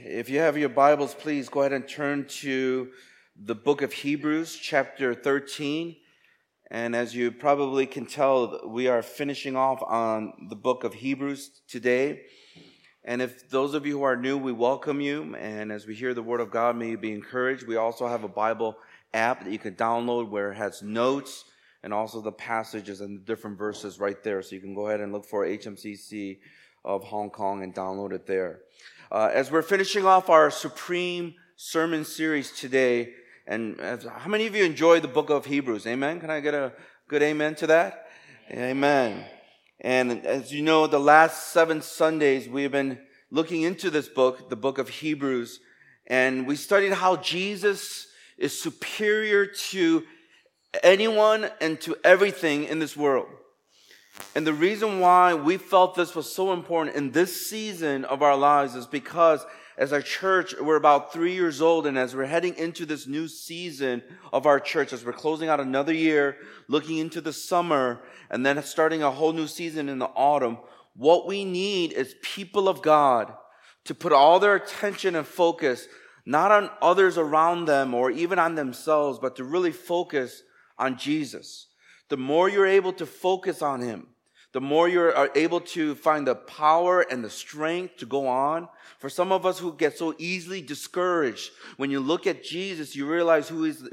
If you have your Bibles, please go ahead and turn to the book of Hebrews, chapter 13. And as you probably can tell, we are finishing off on the book of Hebrews today. And if those of you who are new, we welcome you. And as we hear the word of God, may you be encouraged. We also have a Bible app that you can download where it has notes and also the passages and the different verses right there. So you can go ahead and look for HMCC of Hong Kong and download it there. As we're finishing off our Supreme Sermon series today, and how many of you enjoy the book of Hebrews? Amen? Can I get a good amen to that? Amen. And as you know, the last 7 Sundays, we've been looking into this book, the book of Hebrews, and we studied how Jesus is superior to anyone and to everything in this world. And the reason why we felt this was so important in this season of our lives is because as our church, we're about 3 years old, and as we're heading into this new season of our church, as we're closing out another year, looking into the summer, and then starting a whole new season in the autumn, what we need is people of God to put all their attention and focus not on others around them or even on themselves, but to really focus on Jesus. The more you're able to focus on Him, the more you're able to find the power and the strength to go on. For some of us who get so easily discouraged, when you look at Jesus, you realize who is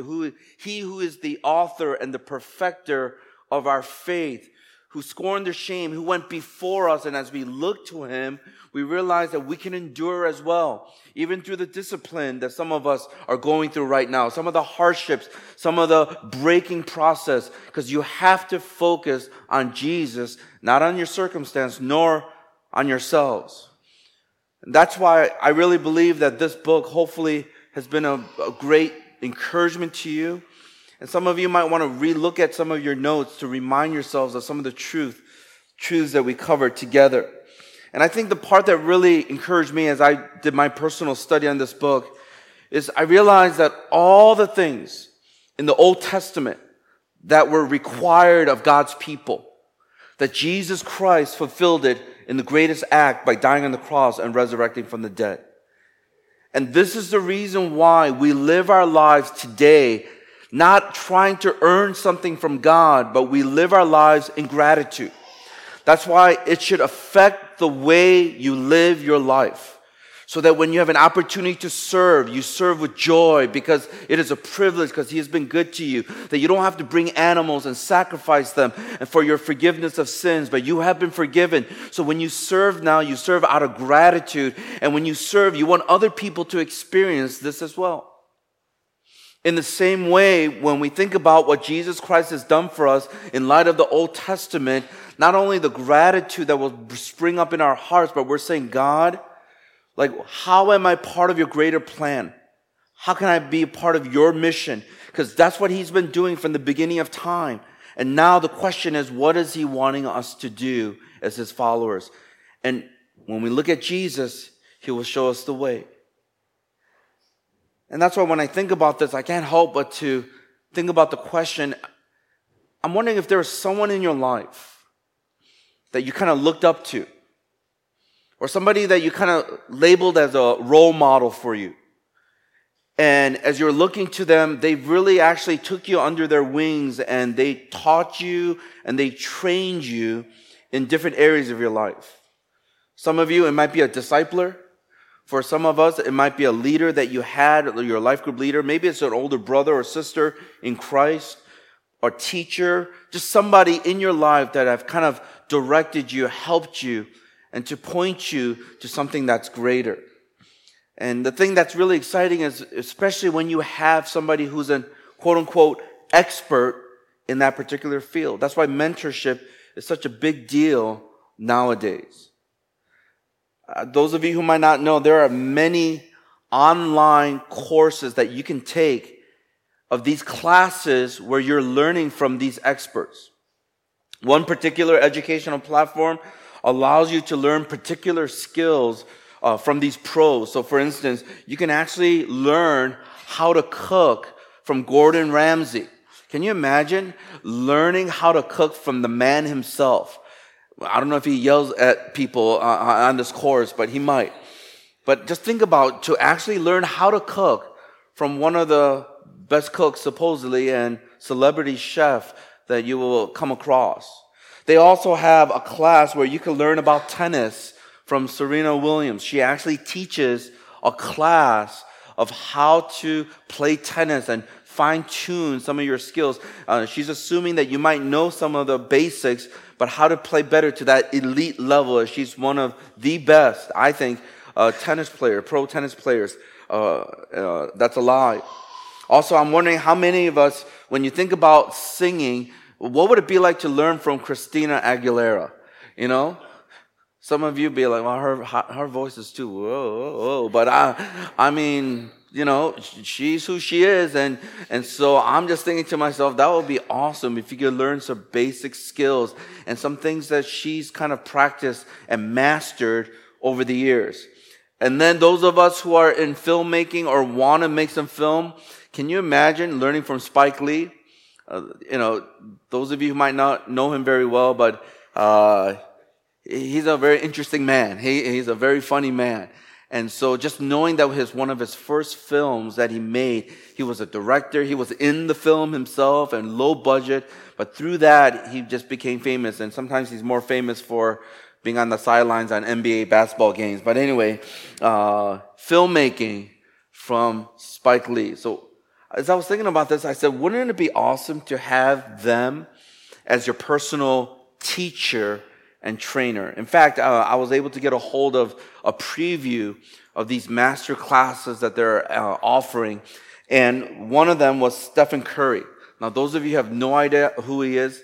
the author and the perfecter of our faith, who scorned the shame, who went before us. And as we look to Him, we realize that we can endure as well, even through the discipline that some of us are going through right now, some of the hardships, some of the breaking process, because you have to focus on Jesus, not on your circumstance, nor on yourselves. And that's why I really believe that this book hopefully has been a great encouragement to you. And some of you might want to relook at some of your notes to remind yourselves of some of the truths that we covered together. And I think the part that really encouraged me as I did my personal study on this book is I realized that all the things in the Old Testament that were required of God's people, that Jesus Christ fulfilled it in the greatest act by dying on the cross and resurrecting from the dead. And this is the reason why we live our lives today not trying to earn something from God, but we live our lives in gratitude. That's why it should affect the way you live your life. So that when you have an opportunity to serve, you serve with joy because it is a privilege, because He has been good to you. That you don't have to bring animals and sacrifice them and for your forgiveness of sins, but you have been forgiven. So when you serve now, you serve out of gratitude. And when you serve, you want other people to experience this as well. In the same way, when we think about what Jesus Christ has done for us in light of the Old Testament, not only the gratitude that will spring up in our hearts, but we're saying, God, how am I part of your greater plan? How can I be a part of your mission? Because that's what He's been doing from the beginning of time. And now the question is, what is He wanting us to do as His followers? And when we look at Jesus, He will show us the way. And that's why when I think about this, I can't help but to think about the question. I'm wondering if there is someone in your life that you kind of looked up to, or somebody that you kind of labeled as a role model for you. And as you're looking to them, they really actually took you under their wings and they taught you and they trained you in different areas of your life. Some of you, it might be a discipler. For some of us, it might be a leader that you had, your life group leader. Maybe it's an older brother or sister in Christ, or teacher, just somebody in your life that have kind of directed you, helped you, and to point you to something that's greater. And the thing that's really exciting is, especially when you have somebody who's an quote-unquote expert in that particular field. That's why mentorship is such a big deal nowadays. Those of you who might not know, there are many online courses that you can take of these classes where you're learning from these experts. One particular educational platform allows you to learn particular skills from these pros. So for instance, you can actually learn how to cook from Gordon Ramsay. Can you imagine learning how to cook from the man himself? I don't know if he yells at people on this course, but he might. But just think about to actually learn how to cook from one of the best cooks, supposedly, and celebrity chef that you will come across. They also have a class where you can learn about tennis from Serena Williams. She actually teaches a class of how to play tennis and fine-tune some of your skills. She's assuming that you might know some of the basics, but how to play better to that elite level. She's one of the best, I think, pro tennis players. That's a lie. Also, I'm wondering how many of us, when you think about singing, what would it be like to learn from Christina Aguilera? You know? Some of you be like, well, her voice is too, whoa. But I mean, you know, she's who she is. And so I'm just thinking to myself, that would be awesome if you could learn some basic skills and some things that she's kind of practiced and mastered over the years. And then those of us who are in filmmaking or want to make some film, can you imagine learning from Spike Lee? Those of you who might not know him very well, but he's a very interesting man. He's a very funny man. And so just knowing that was one of his first films that he made, he was a director, he was in the film himself and low budget, but through that, he just became famous. And sometimes he's more famous for being on the sidelines on NBA basketball games. But anyway, filmmaking from Spike Lee. So as I was thinking about this, I said, wouldn't it be awesome to have them as your personal teacher and trainer? In fact, I was able to get a hold of a preview of these master classes that they're offering. And one of them was Stephen Curry. Now, those of you who have no idea who he is,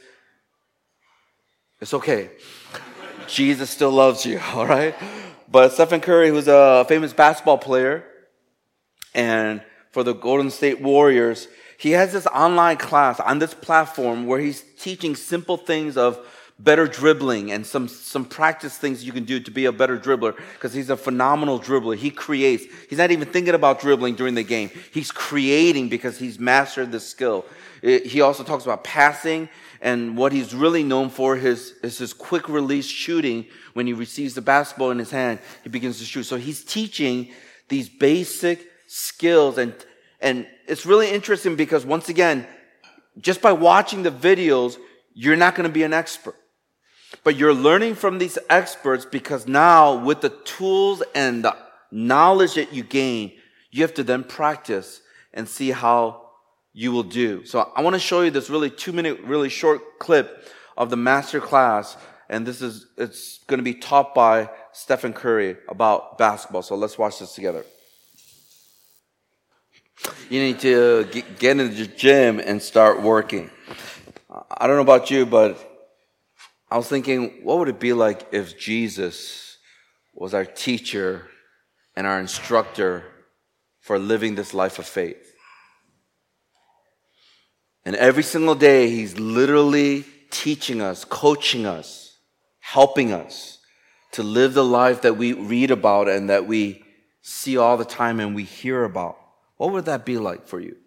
it's okay. Jesus still loves you, all right? But Stephen Curry, who's a famous basketball player, and for the Golden State Warriors, he has this online class on this platform where he's teaching simple things of better dribbling and some practice things you can do to be a better dribbler, because he's a phenomenal dribbler. He creates. He's not even thinking about dribbling during the game. He's creating because he's mastered the skill. He also talks about passing, and what he's really known for is his quick release shooting. When he receives the basketball in his hand, he begins to shoot. So he's teaching these basic skills, and it's really interesting because, once again, just by watching the videos, you're not going to be an expert. But you're learning from these experts, because now with the tools and the knowledge that you gain, you have to then practice and see how you will do. So I want to show you this really 2-minute, really short clip of the master class. And it's going to be taught by Stephen Curry about basketball. So let's watch this together. You need to get into the gym and start working. I don't know about you, but I was thinking, what would it be like if Jesus was our teacher and our instructor for living this life of faith? And every single day, he's literally teaching us, coaching us, helping us to live the life that we read about and that we see all the time and we hear about. What would that be like for you?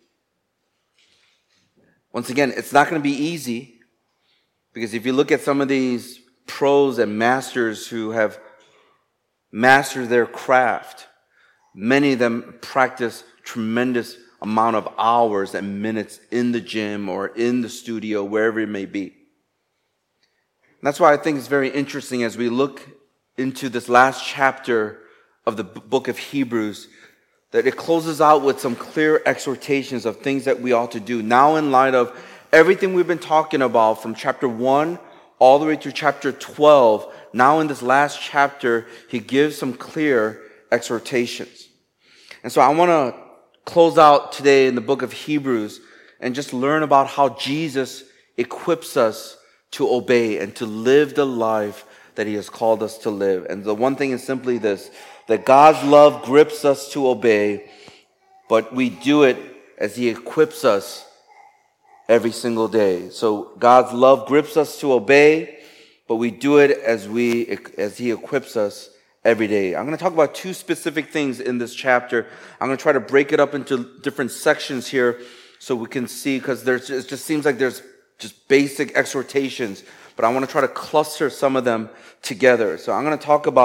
Once again, it's not going to be easy, because if you look at some of these pros and masters who have mastered their craft, many of them practice tremendous amount of hours and minutes in the gym or in the studio, wherever it may be. And that's why I think it's very interesting as we look into this last chapter of the book of Hebrews, that it closes out with some clear exhortations of things that we ought to do. Now, in light of everything we've been talking about from chapter 1 all the way to chapter 12, now in this last chapter, he gives some clear exhortations. And so I want to close out today in the book of Hebrews and just learn about how Jesus equips us to obey and to live the life that he has called us to live. And the one thing is simply this, that God's love grips us to obey, but we do it as he equips us every single day. So God's love grips us to obey, but we do it as he equips us every day. I'm going to talk about 2 specific things in this chapter. I'm going to try to break it up into different sections here so we can see, because it just seems like there's just basic exhortations, but I want to try to cluster some of them together. So I'm going to talk about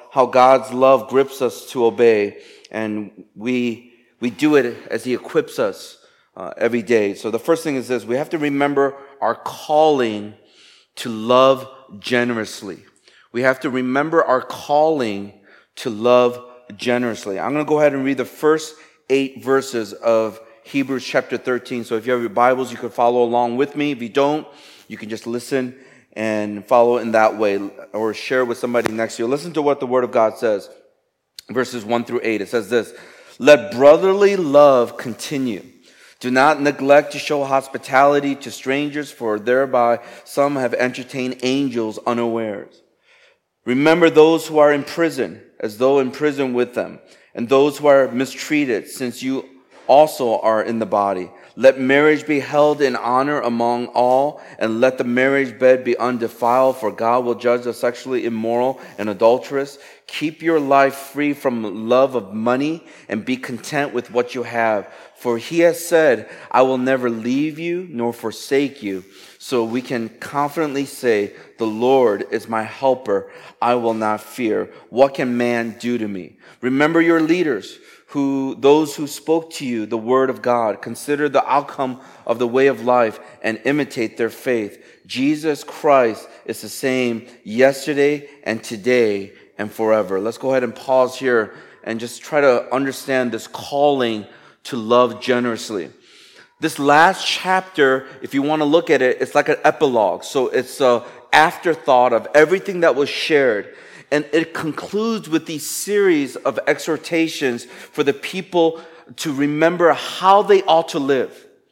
how God's love grips us to obey, and we do it as He equips us every day. So the first thing is this: we have to remember our calling to love generously. We have to remember our calling to love generously. I'm going to go ahead and read the first 8 verses of Hebrews chapter 13. So if you have your Bibles, you can follow along with me. If you don't, you can just listen and follow in that way, or share with somebody next to you. Listen to what the Word of God says. Verses 1 through 8. It says this: "Let brotherly love continue. Do not neglect to show hospitality to strangers, for thereby some have entertained angels unawares. Remember those who are in prison, as though in prison with them, and those who are mistreated, since you also are in the body. Let marriage be held in honor among all, and let the marriage bed be undefiled, for God will judge the sexually immoral and adulterous. Keep your life free from love of money, and be content with what you have. For He has said, I will never leave you nor forsake you. So we can confidently say, the Lord is my helper. I will not fear. What can man do to me? Remember your leaders, those who spoke to you the word of God. Consider the outcome of the way of life and imitate their faith. Jesus Christ is the same yesterday and today and forever." Let's go ahead and pause here and just try to understand this calling to love generously. This last chapter, if you want to look at it, it's like an epilogue. So it's an afterthought of everything that was shared. And it concludes with these series of exhortations for the people to remember how they ought to live.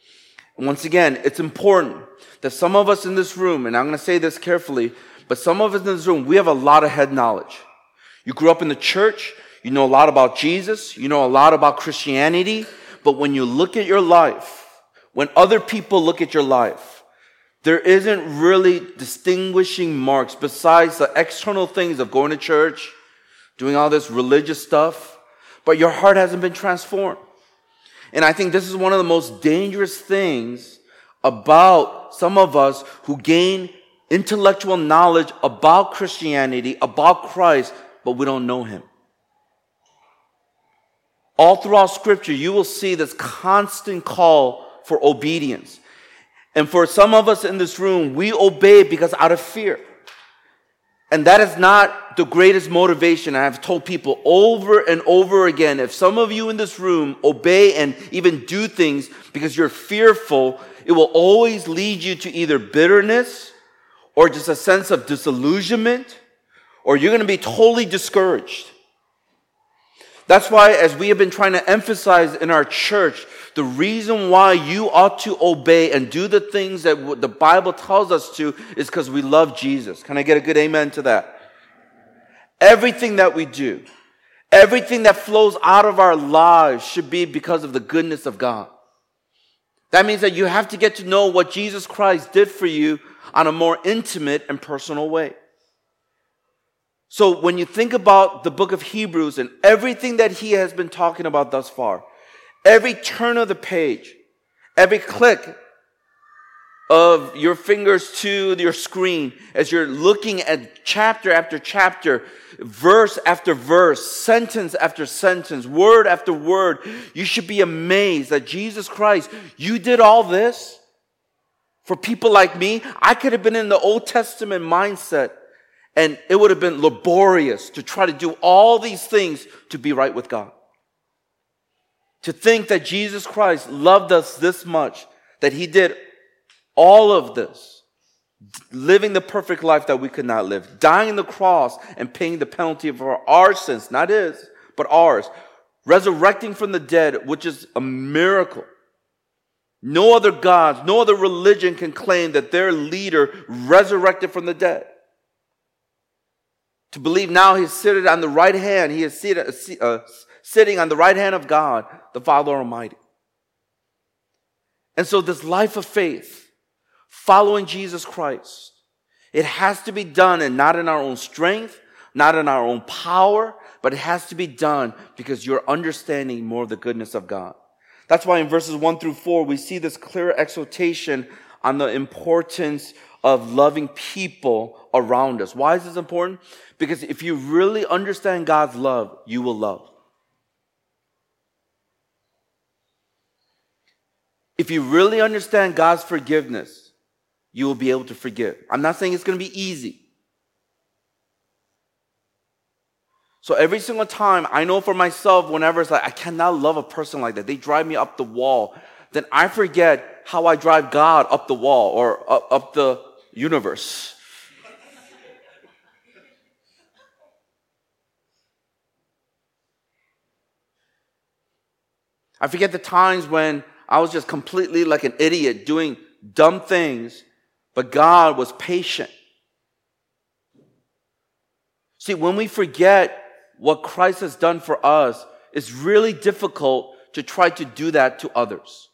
And once again, it's important that some of us in this room, and I'm going to say this carefully, but some of us in this room, we have a lot of head knowledge. You grew up in the church, you know a lot about Jesus, you know a lot about Christianity, but when you look at your life, when other people look at your life, there isn't really distinguishing marks besides the external things of going to church, doing all this religious stuff, but your heart hasn't been transformed. And I think this is one of the most dangerous things about some of us who gain intellectual knowledge about Christianity, about Christ, but we don't know Him. All throughout Scripture, you will see this constant call for obedience. And for some of us in this room, we obey because out of fear. And that is not the greatest motivation. I've told people over and over again, if some of you in this room obey and even do things because you're fearful, it will always lead you to either bitterness or just a sense of disillusionment, or you're going to be totally discouraged. That's why, as we have been trying to emphasize in our church, the reason why you ought to obey and do the things that the Bible tells us to is because we love Jesus. Can I get a good amen to that? Everything that we do, everything that flows out of our lives should be because of the goodness of God. That means that you have to get to know what Jesus Christ did for you on a more intimate and personal way. So when you think about the book of Hebrews and everything that he has been talking about thus far, every turn of the page, every click of your fingers to your screen as you're looking at chapter after chapter, verse after verse, sentence after sentence, word after word, you should be amazed that Jesus Christ, you did all this for people like me. I could have been in the Old Testament mindset, and it would have been laborious to try to do all these things to be right with God. To think that Jesus Christ loved us this much, that he did all of this, living the perfect life that we could not live, dying on the cross and paying the penalty for our sins, not his, but ours, resurrecting from the dead, which is a miracle. No other gods, no other religion can claim that their leader resurrected from the dead. To believe now he's seated on the right hand, he is sitting on the right hand of God, the Father Almighty. And so this life of faith, following Jesus Christ, it has to be done, and not in our own strength, not in our own power, but it has to be done because you're understanding more of the goodness of God. That's why in verses 1 through 4, we see this clear exhortation on the importance of loving people around us. Why is this important? Because if you really understand God's love, you will love. If you really understand God's forgiveness, you will be able to forgive. I'm not saying it's going to be easy. So every single time, I know for myself, whenever it's like, I cannot love a person like that, they drive me up the wall, then I forget how I drive God up the wall or up the universe. I forget the times when I was just completely like an idiot doing dumb things, but God was patient. See, when we forget what Christ has done for us, it's really difficult to try to do that to others.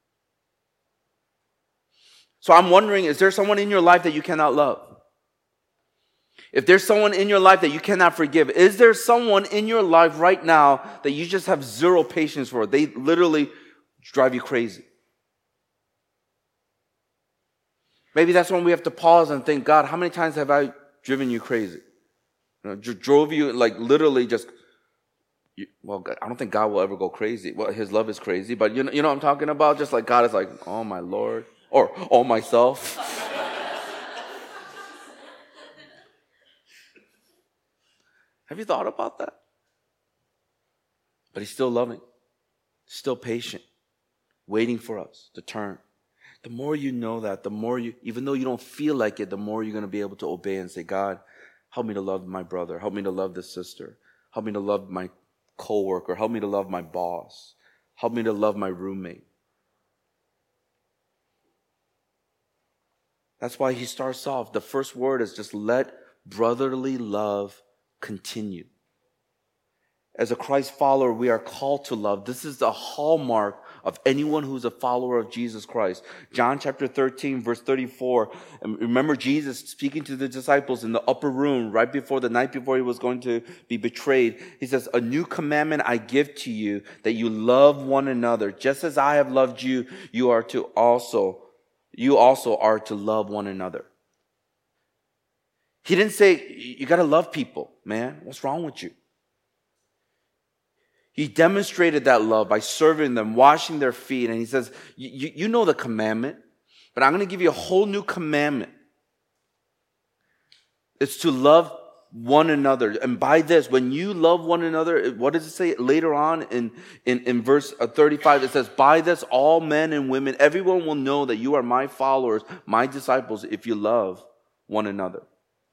So I'm wondering, is there someone in your life that you cannot love? If there's someone in your life that you cannot forgive, is there someone in your life right now that you just have zero patience for? They literally drive you crazy. Maybe that's when we have to pause and think, God, how many times have I driven you crazy? Drove you like literally just, well, I don't think God will ever go crazy. Well, his love is crazy, but you know what I'm talking about? Just like God is like, oh my Lord, or oh myself. Have you thought about that? But he's still loving, still patient, waiting for us to turn. The more you know that, the more you, even though you don't feel like it, the more you're going to be able to obey and say, God, help me to love my brother. Help me to love this sister. Help me to love my coworker. Help me to love my boss. Help me to love my roommate. That's why he starts off. The first word is just let brotherly love continue. As a Christ follower, we are called to love. This is the hallmark of anyone who's a follower of Jesus Christ. John chapter 13, verse 34. And remember Jesus speaking to the disciples in the upper room right before the night before he was going to be betrayed. He says, a new commandment I give to you, that you love one another. Just as I have loved you, you also are to love one another. He didn't say, you got to love people, man. What's wrong with you? He demonstrated that love by serving them, washing their feet. And he says, you know the commandment, but I'm going to give you a whole new commandment. It's to love one another. And by this, when you love one another, what does it say later on in verse 35? It says, by this, all men and women, everyone will know that you are my followers, my disciples, if you love one another.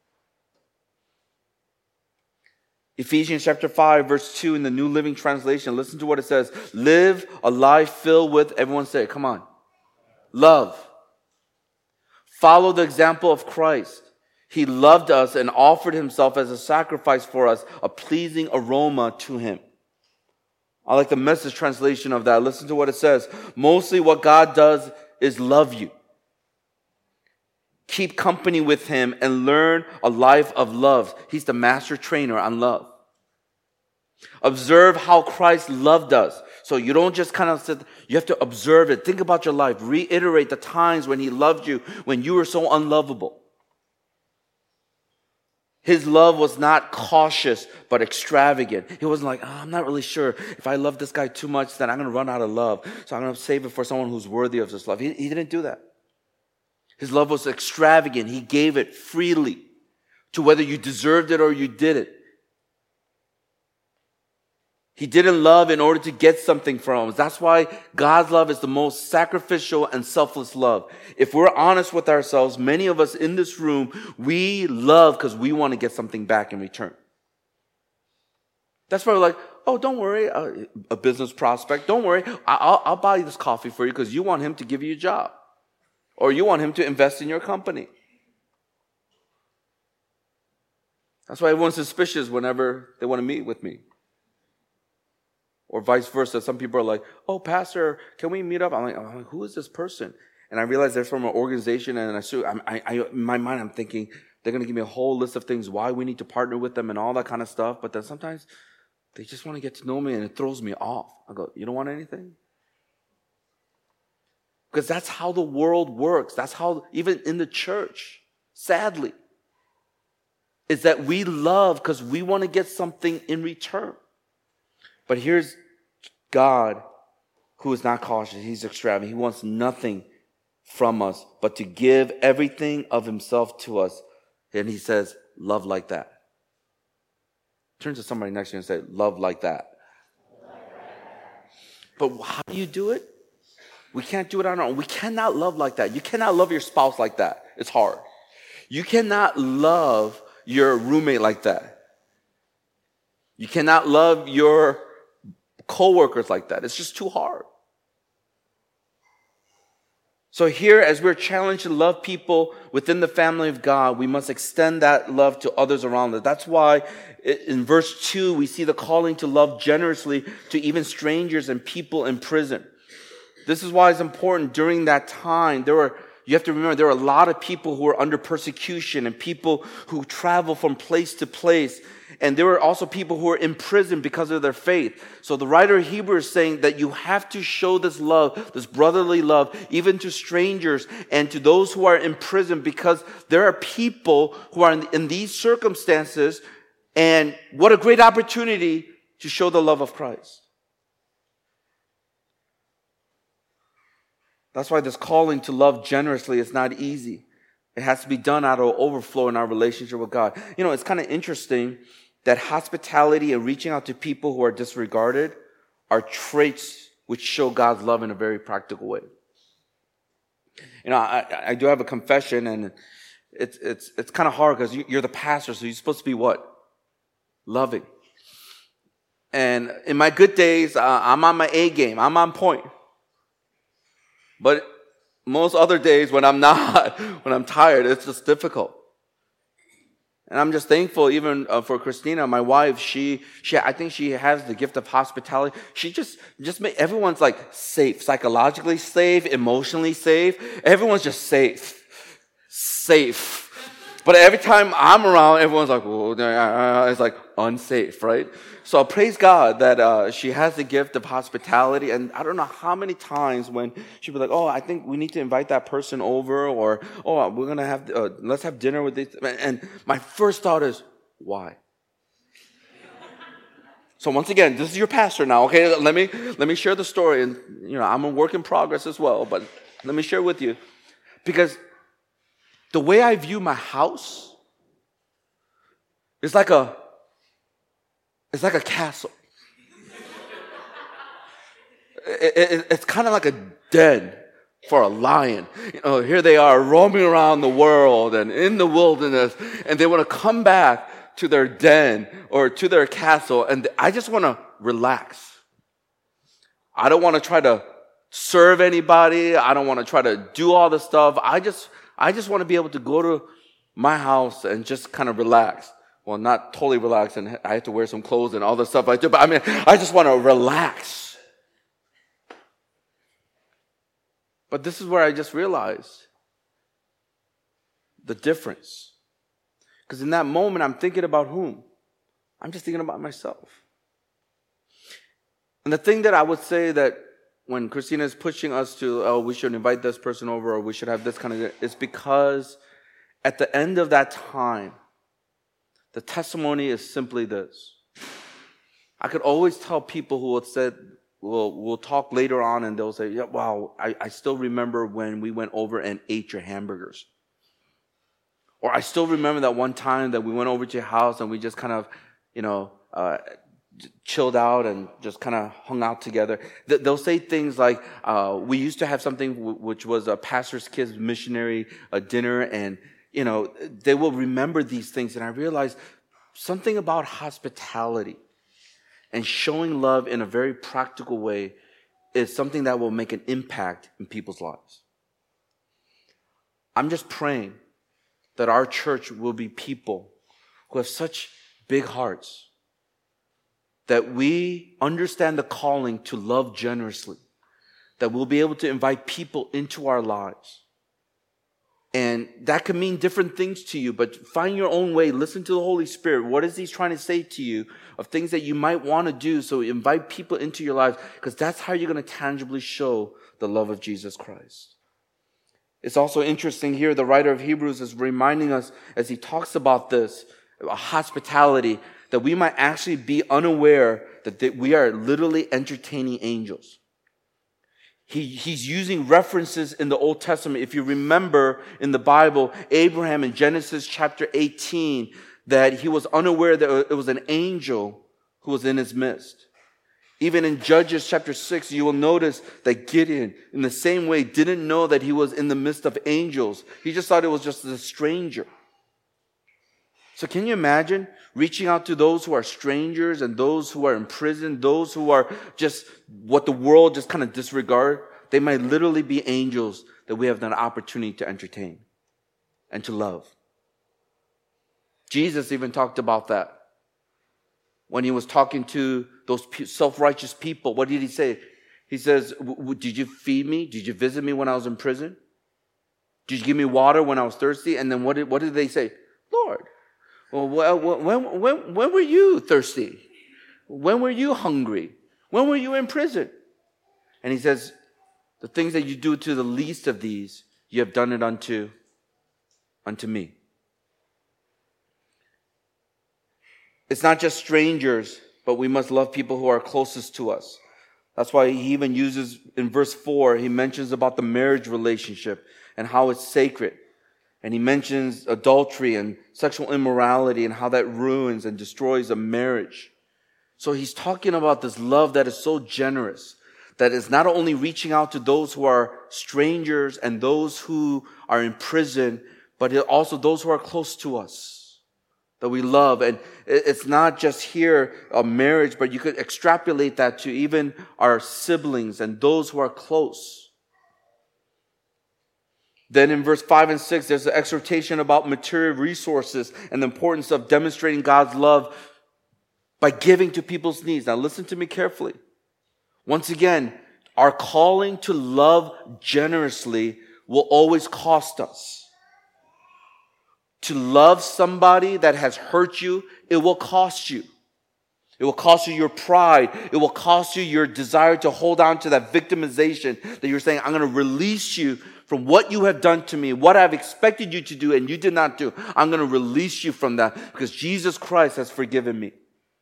Ephesians chapter 5, verse 2 in the New Living Translation. Listen to what it says. Live a life filled with, everyone say it, come on. Love. Follow the example of Christ. He loved us and offered himself as a sacrifice for us, a pleasing aroma to him. I like the Message translation of that. Listen to what it says. Mostly what God does is love you. Keep company with him and learn a life of love. He's the master trainer on love. Observe how Christ loved us. So you don't just kind of sit, you have to observe it. Think about your life. Reiterate the times when he loved you, when you were so unlovable. His love was not cautious, but extravagant. He wasn't like, I'm not really sure. If I love this guy too much, then I'm going to run out of love. So I'm going to save it for someone who's worthy of this love. He didn't do that. His love was extravagant. He gave it freely to whether you deserved it or you didn't. He didn't love in order to get something from us. That's why God's love is the most sacrificial and selfless love. If we're honest with ourselves, many of us in this room, we love because we want to get something back in return. That's why we're like, oh, don't worry, a business prospect, don't worry, I'll buy this coffee for you because you want him to give you a job. Or you want him to invest in your company. That's why everyone's suspicious whenever they want to meet with me. Or vice versa. Some people are like, oh, pastor, can we meet up? I'm like, who is this person? And I realize they're from an organization, and in my mind, I'm thinking they're going to give me a whole list of things, why we need to partner with them and all that kind of stuff. But then sometimes they just want to get to know me, and it throws me off. I go, you don't want anything? Because that's how the world works. That's how, even in the church, sadly, is that we love because we want to get something in return. But here's God, who is not cautious. He's extravagant. He wants nothing from us but to give everything of himself to us. And he says, love like that. Turn to somebody next to you and say, love like that. But how do you do it? We can't do it on our own. We cannot love like that. You cannot love your spouse like that. It's hard. You cannot love your roommate like that. You cannot love your coworkers like that. It's just too hard. So here, as we're challenged to love people within the family of God, we must extend that love to others around us. That's why in verse 2, we see the calling to love generously to even strangers and people in prison. This is why it's important during that time. You have to remember, there were a lot of people who were under persecution and people who travel from place to place. And there were also people who were in prison because of their faith. So the writer of Hebrews is saying that you have to show this love, this brotherly love, even to strangers and to those who are in prison, because there are people who are in these circumstances. And what a great opportunity to show the love of Christ. That's why this calling to love generously is not easy. It has to be done out of overflow in our relationship with God. You know, it's kind of interesting that hospitality and reaching out to people who are disregarded are traits which show God's love in a very practical way. You know, I do have a confession, and it's kind of hard because you're the pastor, so you're supposed to be what? Loving. And in my good days, I'm on my A game. I'm on point. But most other days when I'm not, when I'm tired, it's just difficult. And I'm just thankful even for Christina, my wife. I think she has the gift of hospitality. She just made everyone's like safe, psychologically safe, emotionally safe. Everyone's just safe. But every time I'm around, everyone's like, whoa, it's like unsafe, right? So praise God that she has the gift of hospitality. And I don't know how many times when she'd be like, oh, I think we need to invite that person over, or, oh, we're going to have, let's have dinner with this. And my first thought is, why? So once again, this is your pastor now, okay? Let me share the story. And, you know, I'm a work in progress as well, but let me share with you. Because the way I view my house is like a castle. It's kind of like a den for a lion. You know, here they are roaming around the world and in the wilderness, and they want to come back to their den or to their castle, and I just want to relax. I don't want to try to serve anybody. I don't want to try to do all this stuff. I just want to be able to go to my house and just kind of relax. Well, not totally relax, and I have to wear some clothes and all the stuff I do, but I mean, I just want to relax. But this is where I just realized the difference. Because in that moment, I'm thinking about whom? I'm just thinking about myself. And the thing that I would say that when Christina is pushing us to, oh, we should invite this person over, or we should have this kind of, it's because at the end of that time, the testimony is simply this. I could always tell people who had said, we'll talk later on, and they'll say, yeah, wow, I still remember when we went over and ate your hamburgers. Or I still remember that one time that we went over to your house and we just kind of, chilled out and just kind of hung out together. They'll say things like, we used to have something which was a pastor's kids missionary dinner, and they will remember these things. And I realized something about hospitality and showing love in a very practical way is something that will make an impact in people's lives. I'm just praying that our church will be people who have such big hearts that we understand the calling to love generously, that we'll be able to invite people into our lives And that could mean different things to you, but find your own way. Listen to the Holy Spirit. What is He trying to say to you of things that you might want to do? So invite people into your lives, because that's how you're going to tangibly show the love of Jesus Christ. It's also interesting here, the writer of Hebrews is reminding us as he talks about this, hospitality, that we might actually be unaware that we are literally entertaining angels. He's using references in the Old Testament. If you remember in the Bible, Abraham in Genesis chapter 18, that he was unaware that it was an angel who was in his midst. Even in Judges chapter 6, you will notice that Gideon, in the same way, didn't know that he was in the midst of angels. He just thought it was just a stranger. So can you imagine reaching out to those who are strangers and those who are in prison, those who are just what the world just kind of disregard? They might literally be angels that we have an opportunity to entertain and to love. Jesus even talked about that when he was talking to those self-righteous people. What did he say? He says, did you feed me? Did you visit me when I was in prison? Did you give me water when I was thirsty? And then what did they say? Lord, well, when were you thirsty? When were you hungry? When were you in prison? And he says, the things that you do to the least of these, you have done it unto me. It's not just strangers, but we must love people who are closest to us. That's why he even uses, in verse 4, he mentions about the marriage relationship and how it's sacred. And he mentions adultery and sexual immorality and how that ruins and destroys a marriage. So he's talking about this love that is so generous, that is not only reaching out to those who are strangers and those who are in prison, but also those who are close to us, that we love. And it's not just here a marriage, but you could extrapolate that to even our siblings and those who are close. Then in verse 5 and 6, there's an exhortation about material resources and the importance of demonstrating God's love by giving to people's needs. Now listen to me carefully. Once again, our calling to love generously will always cost us. To love somebody that has hurt you, it will cost you. It will cost you your pride. It will cost you your desire to hold on to that victimization that you're saying, I'm going to release you from what you have done to me, what I've expected you to do and you did not do. I'm going to release you from that because Jesus Christ has forgiven me.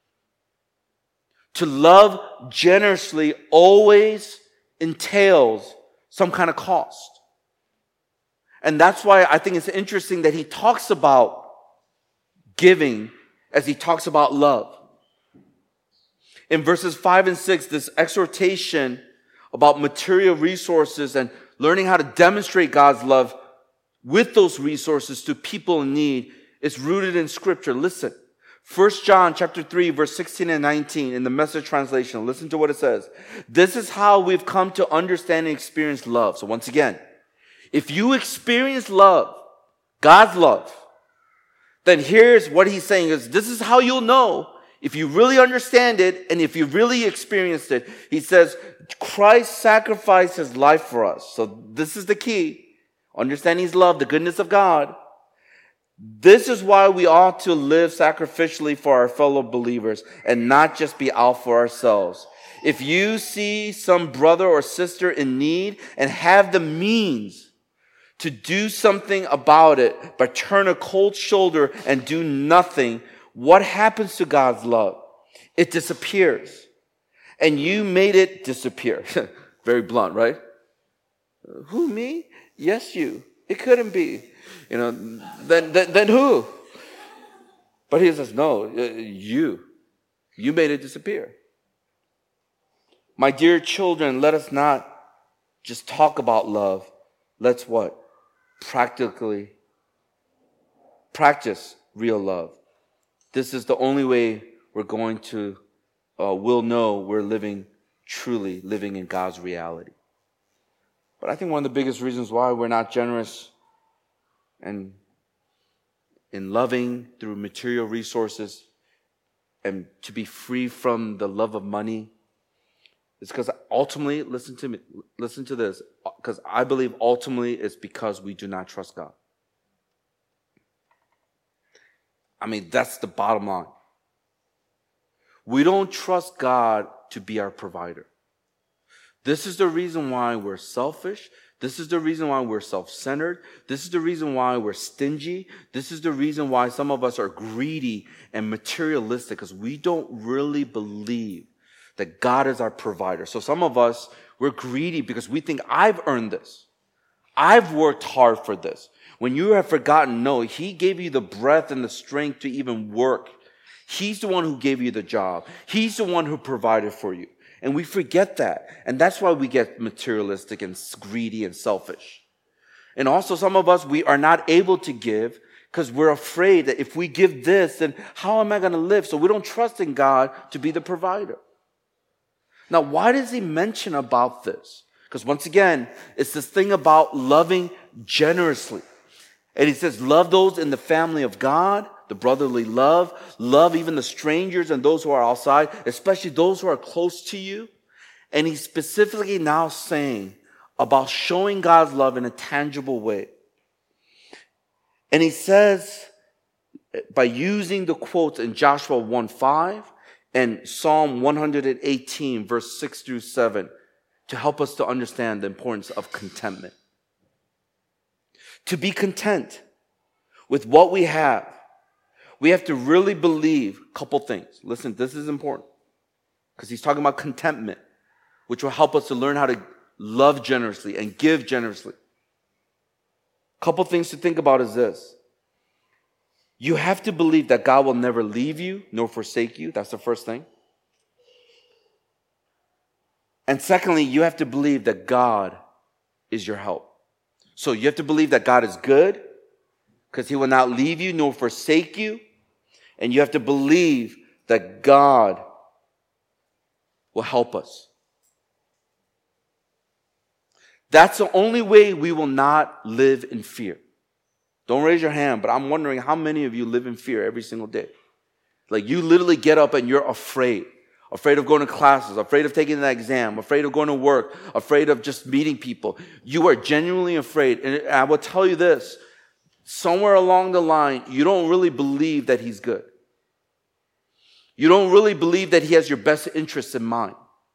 To love generously always entails some kind of cost. And that's why I think it's interesting that he talks about giving as he talks about love. In verses 5 and 6, this exhortation about material resources and learning how to demonstrate God's love with those resources to people in need is rooted in Scripture. Listen, 1 John chapter 3, verse 16 and 19 in the Message translation. Listen to what it says. This is how we've come to understand and experience love. So once again, if you experience love, God's love, then here's what he's saying is this is how you'll know if you really understand it and if you really experienced it. He says, Christ sacrificed his life for us. So this is the key. Understanding his love, the goodness of God. This is why we ought to live sacrificially for our fellow believers and not just be out for ourselves. If you see some brother or sister in need and have the means to do something about it, but turn a cold shoulder and do nothing, what happens to God's love? It disappears. And you made it disappear. Very blunt, right? Who, me? Yes, you. It couldn't be. Then who? But he says, no, you. You made it disappear. My dear children, let us not just talk about love. Let's what? Practically practice real love. This is the only way we're going to, we'll know we're truly living in God's reality. But I think one of the biggest reasons why we're not generous and in loving through material resources and to be free from the love of money It's because ultimately, listen to this, because I believe ultimately it's because we do not trust God. I mean, that's the bottom line. We don't trust God to be our provider. This is the reason why we're selfish. This is the reason why we're self-centered. This is the reason why we're stingy. This is the reason why some of us are greedy and materialistic, because we don't really believe that God is our provider. So some of us, we're greedy because we think, I've earned this. I've worked hard for this. When you have forgotten, no, He gave you the breath and the strength to even work. He's the one who gave you the job. He's the one who provided for you. And we forget that. And that's why we get materialistic and greedy and selfish. And also some of us, we are not able to give because we're afraid that if we give this, then how am I going to live? So we don't trust in God to be the provider. Now, why does He mention about this? Because once again, it's this thing about loving generously. And He says, love those in the family of God, the brotherly love. Love even the strangers and those who are outside, especially those who are close to you. And He's specifically now saying about showing God's love in a tangible way. And He says, by using the quotes in Joshua 1:5 and Psalm 118, verse 6 through 7, to help us to understand the importance of contentment. To be content with what we have to really believe a couple things. Listen, this is important because He's talking about contentment, which will help us to learn how to love generously and give generously. A couple things to think about is this. You have to believe that God will never leave you nor forsake you. That's the first thing. And secondly, you have to believe that God is your help. So you have to believe that God is good because He will not leave you nor forsake you. And you have to believe that God will help us. That's the only way we will not live in fear. Don't raise your hand, but I'm wondering how many of you live in fear every single day. Like you literally get up and you're afraid. Afraid of going to classes, afraid of taking that exam, afraid of going to work, afraid of just meeting people. You are genuinely afraid. And I will tell you this, somewhere along the line, you don't really believe that He's good. You don't really believe that He has your best interests in mind.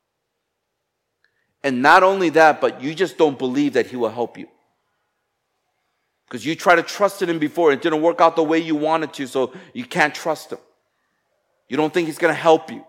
And not only that, but you just don't believe that He will help you. Because you tried to trust in Him before. It didn't work out the way you wanted to, so you can't trust Him. You don't think He's going to help you.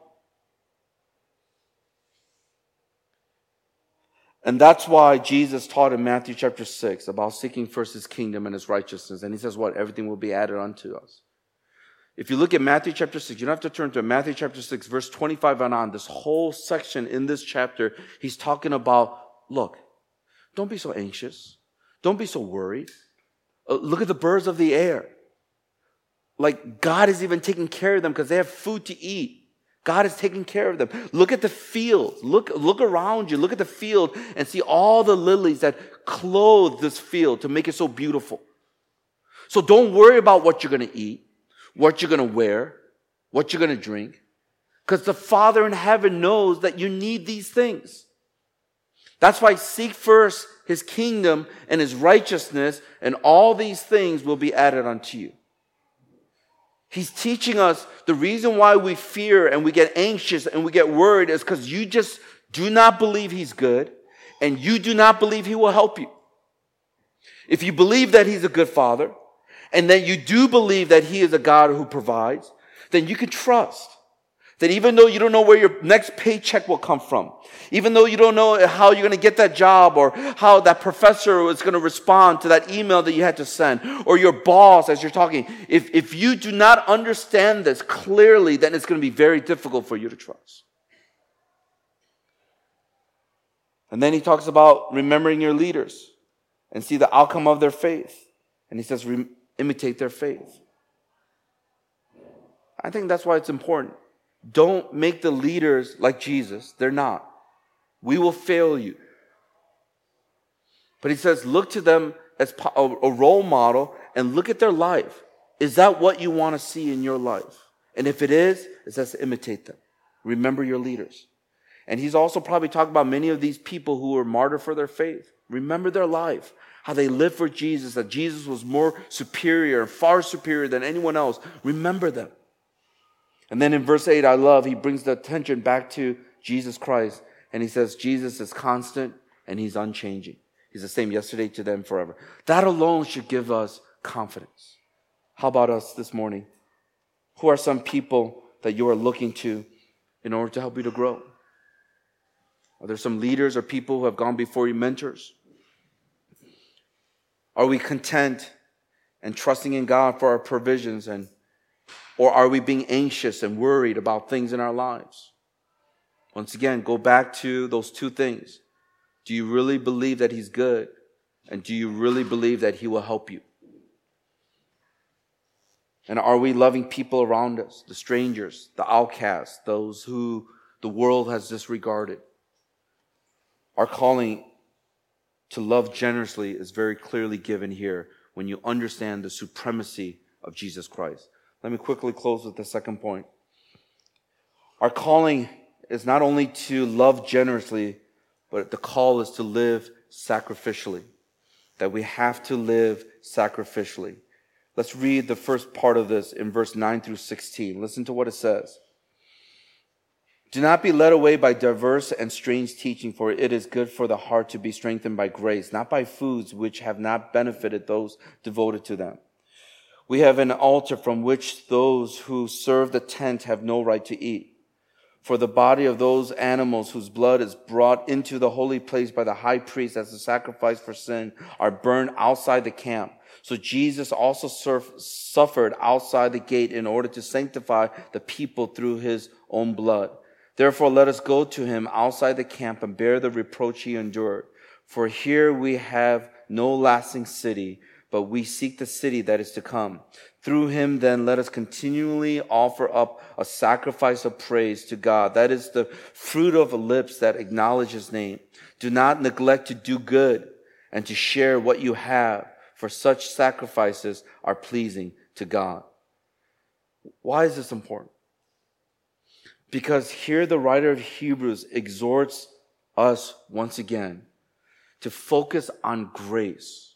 And that's why Jesus taught in Matthew chapter 6 about seeking first His kingdom and His righteousness. And He says what? Everything will be added unto us. If you look at Matthew chapter 6, you don't have to turn to it. Matthew chapter 6, verse 25 and on. This whole section in this chapter, He's talking about, look, don't be so anxious. Don't be so worried. Look at the birds of the air. Like God is even taking care of them because they have food to eat. God is taking care of them. Look at the field. Look around you. Look at the field and see all the lilies that clothe this field to make it so beautiful. So don't worry about what you're going to eat, what you're going to wear, what you're going to drink, because the Father in heaven knows that you need these things. That's why seek first His kingdom and His righteousness, and all these things will be added unto you. He's teaching us the reason why we fear and we get anxious and we get worried is because you just do not believe He's good and you do not believe He will help you. If you believe that He's a good Father and that you do believe that He is a God who provides, then you can trust that even though you don't know where your next paycheck will come from, even though you don't know how you're going to get that job or how that professor is going to respond to that email that you had to send, or your boss as you're talking, if you do not understand this clearly, then it's going to be very difficult for you to trust. And then He talks about remembering your leaders and see the outcome of their faith. And He says, imitate their faith. I think that's why it's important. Don't make the leaders like Jesus. They're not. We will fail you. But He says, look to them as a role model and look at their life. Is that what you want to see in your life? And if it is, it says imitate them. Remember your leaders. And he's also probably talking about many of these people who were martyred for their faith. Remember their life, how they lived for Jesus, that Jesus was more superior, far superior than anyone else. Remember them. And then in verse 8, I love, he brings the attention back to Jesus Christ. And he says, Jesus is constant and he's unchanging. He's the same yesterday, today, and forever. That alone should give us confidence. How about us this morning? Who are some people that you are looking to in order to help you to grow? Are there some leaders or people who have gone before you, mentors? Are we content and trusting in God for our provisions, or are we being anxious and worried about things in our lives? Once again, go back to those two things. Do you really believe that he's good? And do you really believe that he will help you? And are we loving people around us, the strangers, the outcasts, those who the world has disregarded? Our calling to love generously is very clearly given here when you understand the supremacy of Jesus Christ. Let me quickly close with the second point. Our calling is not only to love generously, but the call is to live sacrificially. That we have to live sacrificially. Let's read the first part of this in verse 9 through 16. Listen to what it says. Do not be led away by diverse and strange teaching, for it is good for the heart to be strengthened by grace, not by foods which have not benefited those devoted to them. We have an altar from which those who serve the tent have no right to eat. For the body of those animals whose blood is brought into the holy place by the high priest as a sacrifice for sin are burned outside the camp. So Jesus also suffered outside the gate in order to sanctify the people through his own blood. Therefore, let us go to him outside the camp and bear the reproach he endured. For here we have no lasting city, but we seek the city that is to come. Through him, then, let us continually offer up a sacrifice of praise to God. That is the fruit of lips that acknowledge his name. Do not neglect to do good and to share what you have, for such sacrifices are pleasing to God. Why is this important? Because here the writer of Hebrews exhorts us once again to focus on grace,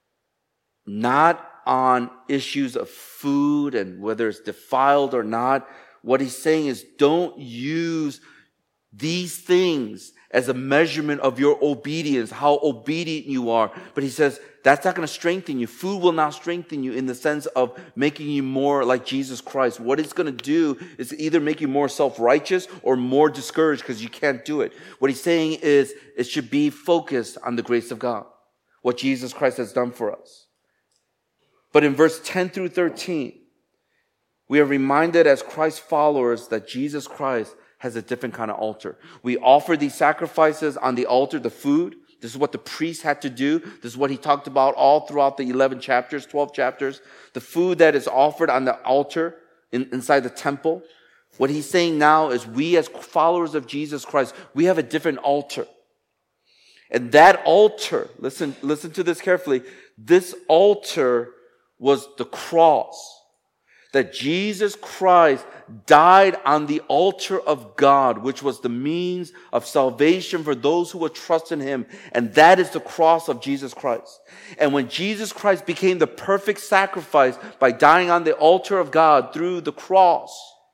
not on issues of food and whether it's defiled or not. What he's saying is don't use these things as a measurement of your obedience, how obedient you are. But he says that's not going to strengthen you. Food will not strengthen you in the sense of making you more like Jesus Christ. What it's going to do is either make you more self-righteous or more discouraged because you can't do it. What he's saying is it should be focused on the grace of God, what Jesus Christ has done for us. But in verse 10 through 13, we are reminded as Christ followers that Jesus Christ has a different kind of altar. We offer these sacrifices on the altar, the food. This is what the priest had to do. This is what he talked about all throughout the 11 chapters, 12 chapters. The food that is offered on the altar inside the temple. What he's saying now is we as followers of Jesus Christ, we have a different altar. And that altar, listen to this carefully. This altar was the cross. That Jesus Christ died on the altar of God, which was the means of salvation for those who would trust in him. And that is the cross of Jesus Christ. And when Jesus Christ became the perfect sacrifice by dying on the altar of God through the cross,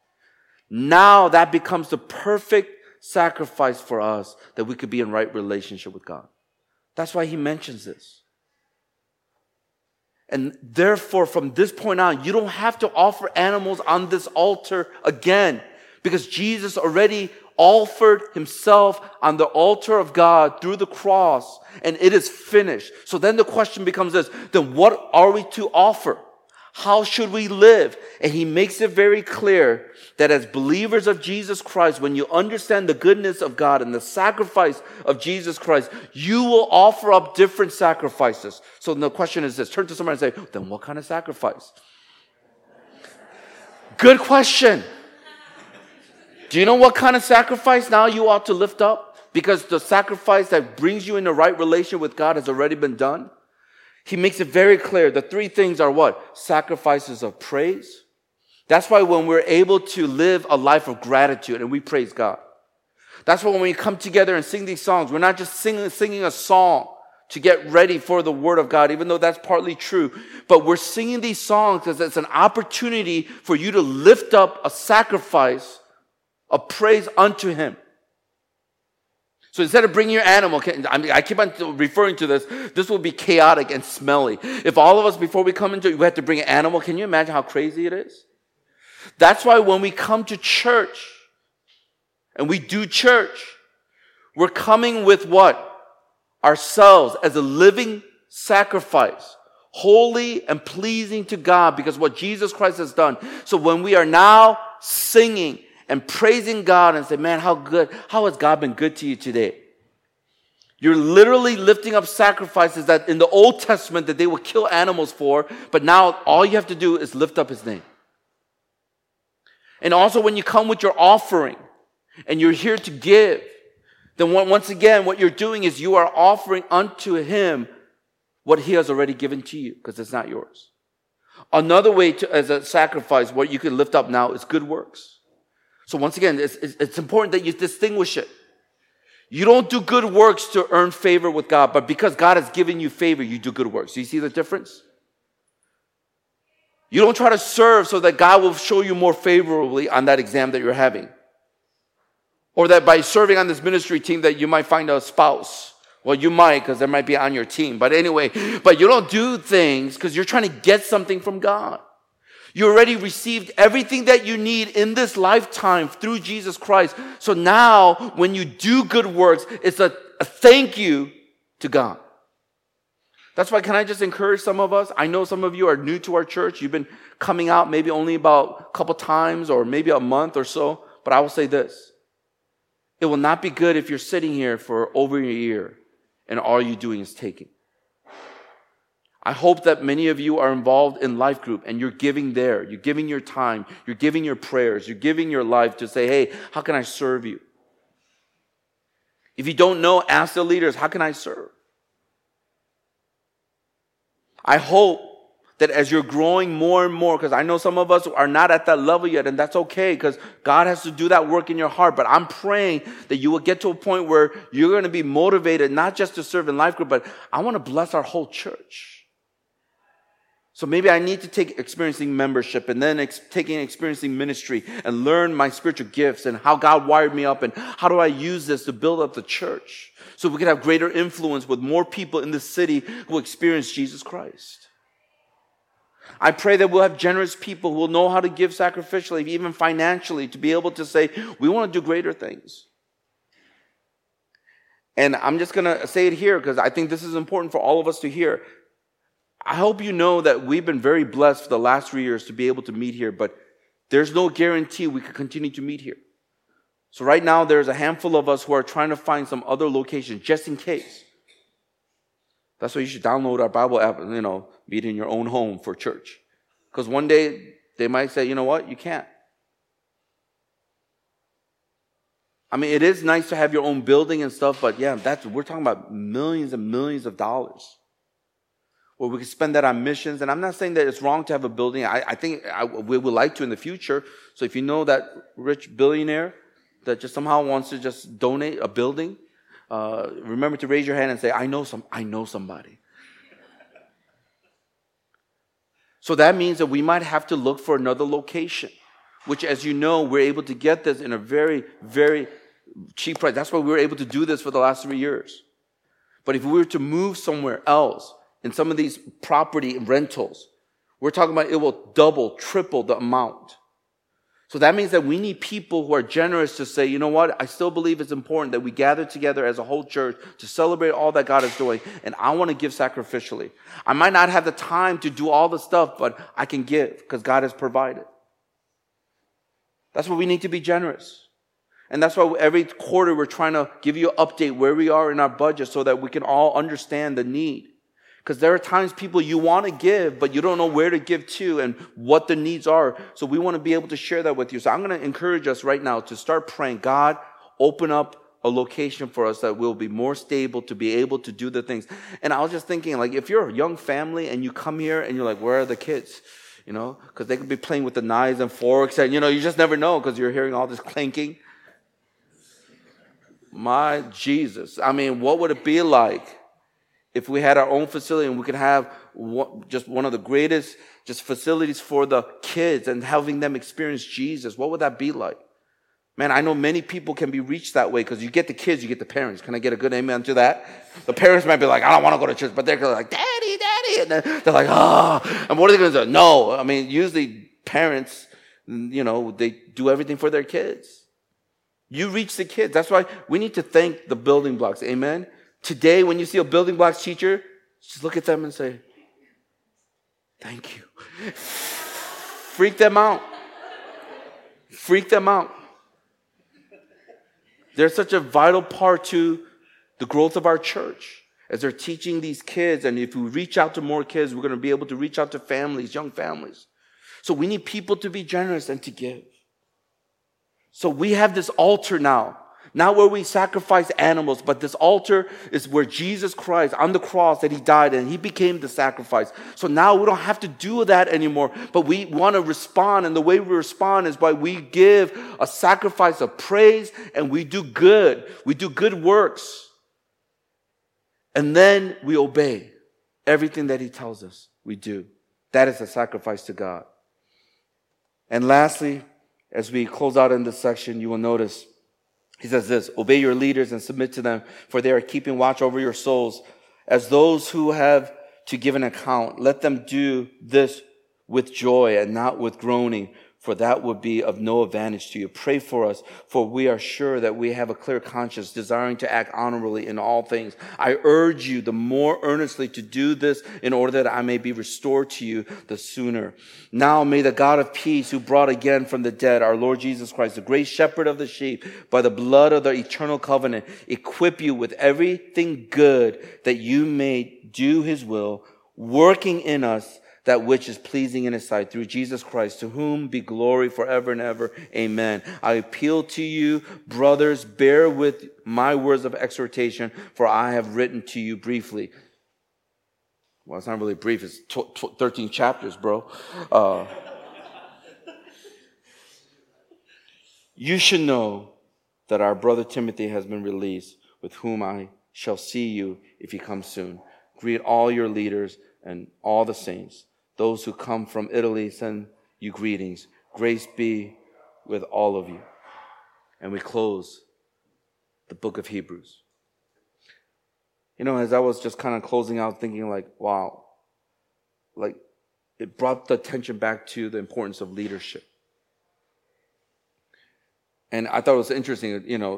now that becomes the perfect sacrifice for us that we could be in right relationship with God. That's why he mentions this. And therefore, from this point on, you don't have to offer animals on this altar again, because Jesus already offered himself on the altar of God through the cross, and it is finished. So then the question becomes this, then what are we to offer? How should we live? And he makes it very clear that as believers of Jesus Christ, when you understand the goodness of God and the sacrifice of Jesus Christ, you will offer up different sacrifices. So the question is this. Turn to somebody and say, then what kind of sacrifice? Good question. Do you know what kind of sacrifice now you ought to lift up? Because the sacrifice that brings you in the right relation with God has already been done. He makes it very clear. The three things are what? Sacrifices of praise. That's why when we're able to live a life of gratitude and we praise God. That's why when we come together and sing these songs, we're not just singing a song to get ready for the Word of God, even though that's partly true. But we're singing these songs because it's an opportunity for you to lift up a sacrifice of praise unto Him. So instead of bringing your animal, I keep on referring to this will be chaotic and smelly. If all of us, before we come into it, we have to bring an animal, can you imagine how crazy it is? That's why when we come to church, and we do church, we're coming with what? Ourselves as a living sacrifice, holy and pleasing to God because what Jesus Christ has done. So when we are now singing and praising God and say, man, how has God been good to you today? You're literally lifting up sacrifices that in the Old Testament that they would kill animals for, but now all you have to do is lift up His name. And also when you come with your offering and you're here to give, then once again, what you're doing is you are offering unto Him what He has already given to you, because it's not yours. Another way as a sacrifice, what you can lift up now is good works. So once again, it's important that you distinguish it. You don't do good works to earn favor with God, but because God has given you favor, you do good works. Do you see the difference? You don't try to serve so that God will show you more favorably on that exam that you're having. Or that by serving on this ministry team that you might find a spouse. Well, you might, because there might be on your team. But anyway, but you don't do things because you're trying to get something from God. You already received everything that you need in this lifetime through Jesus Christ. So now, when you do good works, it's a thank you to God. That's why, can I just encourage some of us? I know some of you are new to our church. You've been coming out maybe only about a couple times or maybe a month or so. But I will say this. It will not be good if you're sitting here for over a year and all you're doing is taking. I hope that many of you are involved in life group and you're giving there. You're giving your time. You're giving your prayers. You're giving your life to say, hey, how can I serve you? If you don't know, ask the leaders, how can I serve? I hope that as you're growing more and more, because I know some of us are not at that level yet, and that's okay, because God has to do that work in your heart. But I'm praying that you will get to a point where you're going to be motivated, not just to serve in life group, but I want to bless our whole church. So maybe I need to take experiencing membership and then taking experiencing ministry and learn my spiritual gifts and how God wired me up and how do I use this to build up the church so we can have greater influence with more people in the city who experience Jesus Christ. I pray that we'll have generous people who will know how to give sacrificially, even financially, to be able to say, we want to do greater things. And I'm just going to say it here because I think this is important for all of us to hear. I hope you know that we've been very blessed for the last 3 years to be able to meet here, but there's no guarantee we can continue to meet here. So right now, there's a handful of us who are trying to find some other location just in case. That's why you should download our Bible app and, meet in your own home for church. Because one day, they might say, you know what, you can't. I mean, it is nice to have your own building and stuff, but yeah, we're talking about millions and millions of dollars. Well, we can spend that on missions. And I'm not saying that it's wrong to have a building. I think we would like to in the future. So if you know that rich billionaire that just somehow wants to just donate a building, remember to raise your hand and say, I know somebody. So that means that we might have to look for another location, which, as you know, we're able to get this in a very, very cheap price. That's why we were able to do this for the last 3 years. But if we were to move somewhere else, in some of these property rentals, we're talking about it will double, triple the amount. So that means that we need people who are generous to say, you know what, I still believe it's important that we gather together as a whole church to celebrate all that God is doing, and I want to give sacrificially. I might not have the time to do all the stuff, but I can give because God has provided. That's why we need to be generous. And that's why every quarter we're trying to give you an update where we are in our budget so that we can all understand the need. Because there are times people you want to give, but you don't know where to give to and what the needs are. So we want to be able to share that with you. So I'm going to encourage us right now to start praying. God, open up a location for us that will be more stable to be able to do the things. And I was just thinking, like, if you're a young family and you come here and you're like, where are the kids? Because they could be playing with the knives and forks. And, you just never know because you're hearing all this clanking. My Jesus. I mean, what would it be like if we had our own facility and we could have just one of the greatest just facilities for the kids and having them experience Jesus? What would that be like? Man, I know many people can be reached that way because you get the kids, you get the parents. Can I get a good amen to that? The parents might be like, I don't want to go to church, but they're like, Daddy, Daddy. And they're like, oh. And what are they going to do? No. I mean, usually parents, they do everything for their kids. You reach the kids. That's why we need to thank the building blocks. Amen. Today, when you see a building blocks teacher, just look at them and say, thank you. Freak them out. Freak them out. They're such a vital part to the growth of our church as they're teaching these kids. And if we reach out to more kids, we're going to be able to reach out to families, young families. So we need people to be generous and to give. So we have this altar now. Not where we sacrifice animals, but this altar is where Jesus Christ, on the cross, that he died and he became the sacrifice. So now we don't have to do that anymore, but we want to respond. And the way we respond is by we give a sacrifice of praise and we do good. We do good works. And then we obey everything that he tells us we do. That is a sacrifice to God. And lastly, as we close out in this section, you will notice he says this, obey your leaders and submit to them, for they are keeping watch over your souls as those who have to give an account. Let them do this with joy and not with groaning, for that would be of no advantage to you. Pray for us, for we are sure that we have a clear conscience, desiring to act honorably in all things. I urge you the more earnestly to do this in order that I may be restored to you the sooner. Now may the God of peace, who brought again from the dead our Lord Jesus Christ, the great shepherd of the sheep, by the blood of the eternal covenant, equip you with everything good that you may do his will, working in us that which is pleasing in his sight, through Jesus Christ, to whom be glory forever and ever. Amen. I appeal to you, brothers, bear with my words of exhortation, for I have written to you briefly. Well, it's not really brief. It's 13 chapters, bro. You should know that our brother Timothy has been released, with whom I shall see you if he comes soon. Greet all your leaders and all the saints. Those who come from Italy send you greetings. Grace be with all of you. And we close the book of Hebrews. As I was just kind of closing out, thinking like, wow, like it brought the attention back to the importance of leadership. And I thought it was interesting,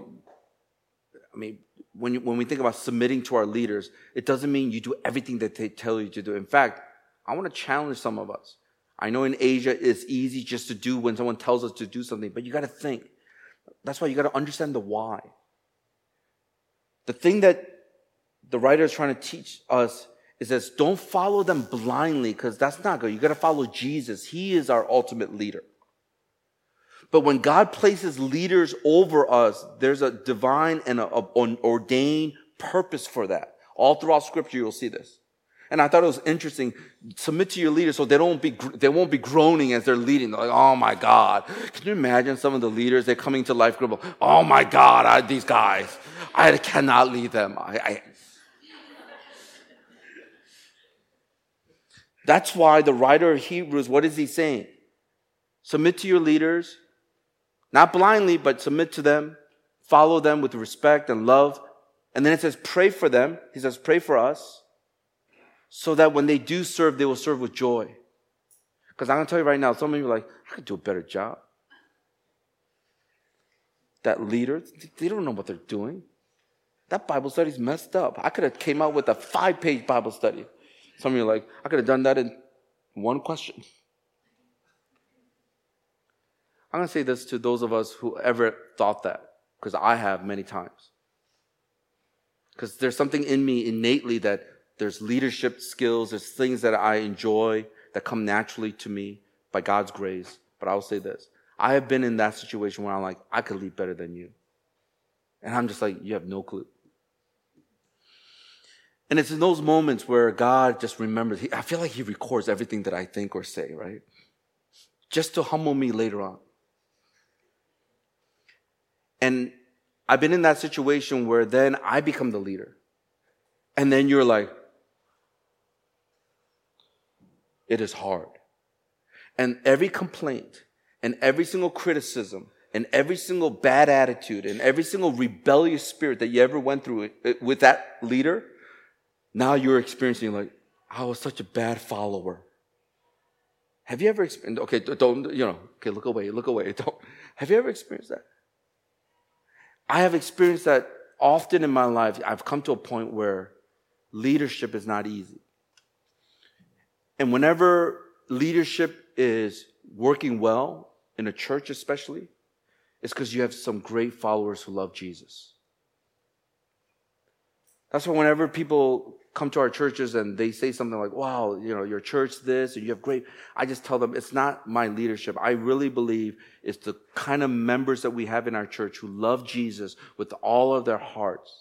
when we think about submitting to our leaders, it doesn't mean you do everything that they tell you to do. In fact, I want to challenge some of us. I know in Asia it's easy just to do when someone tells us to do something, but you got to think. That's why you got to understand the why. The thing that the writer is trying to teach us is this: don't follow them blindly, because that's not good. You got to follow Jesus. He is our ultimate leader. But when God places leaders over us, there's a divine and an ordained purpose for that. All throughout Scripture, you'll see this. And I thought it was interesting. Submit to your leaders so they won't be groaning as they're leading. They're like, oh my God. Can you imagine some of the leaders, they're coming to Life Group, oh my God, these guys, I cannot lead them. That's why the writer of Hebrews, what is he saying? Submit to your leaders, not blindly, but submit to them. Follow them with respect and love. And then it says, pray for them. He says, pray for us, so that when they do serve, they will serve with joy. Because I'm going to tell you right now, some of you are like, I could do a better job. That leader, they don't know what they're doing. That Bible study's messed up. I could have came out with a 5-page Bible study. Some of you are like, I could have done that in one question. I'm going to say this to those of us who ever thought that, because I have many times. Because there's something in me innately that there's leadership skills, there's things that I enjoy that come naturally to me by God's grace. But I will say this: I have been in that situation where I'm like, I could lead better than you. And I'm just like, you have no clue. And it's in those moments where God just remembers. I feel like he records everything that I think or say, right? Just to humble me later on. And I've been in that situation where then I become the leader. And then you're like, it is hard. And every complaint and every single criticism and every single bad attitude and every single rebellious spirit that you ever went through with that leader, now you're experiencing like, I was such a bad follower. Have you ever experienced, okay, don't, okay, look away, don't. Have you ever experienced that? I have experienced that often in my life. I've come to a point where leadership is not easy. And whenever leadership is working well, in a church especially, it's because you have some great followers who love Jesus. That's why whenever people come to our churches and they say something like, wow, your church this, and you have great, I just tell them it's not my leadership. I really believe it's the kind of members that we have in our church who love Jesus with all of their hearts.